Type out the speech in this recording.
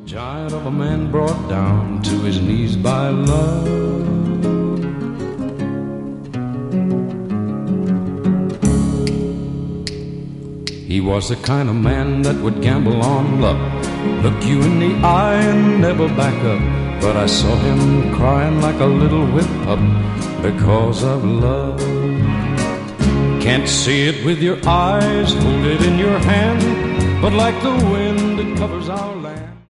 Giant of a man brought down to his knees by love. He was the kind of man that would gamble on luck, look you in the eye and never back up. But I saw him crying like a little whip pup because of love. Can't see it with your eyes, hold it in your hand, but like the wind it covers our land.